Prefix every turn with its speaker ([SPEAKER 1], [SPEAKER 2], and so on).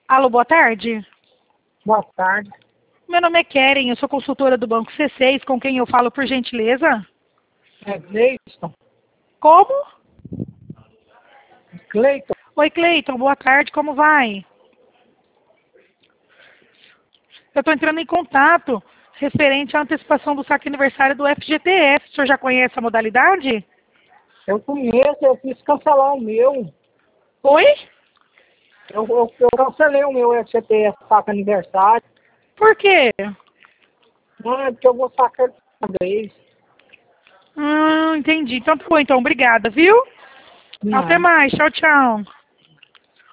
[SPEAKER 1] Alô, boa tarde.
[SPEAKER 2] Boa tarde.
[SPEAKER 1] Meu nome é Keren, eu sou consultora do Banco C6, com quem eu falo por gentileza?
[SPEAKER 2] É Cleiton.
[SPEAKER 1] Como?
[SPEAKER 2] Cleiton.
[SPEAKER 1] Oi, Cleiton, boa tarde, como vai? Eu estou entrando em contato referente à antecipação do saque aniversário do FGTS. O senhor já conhece a modalidade?
[SPEAKER 2] Eu conheço, eu quis cancelar o meu.
[SPEAKER 1] Oi?
[SPEAKER 2] Eu cancelei o meu FGTS saca aniversário.
[SPEAKER 1] Por quê?
[SPEAKER 2] Não, é porque eu vou sacar uma vez.
[SPEAKER 1] Entendi. Então tá bom, então, obrigada, viu? Até
[SPEAKER 2] Não.
[SPEAKER 1] mais, tchau, tchau.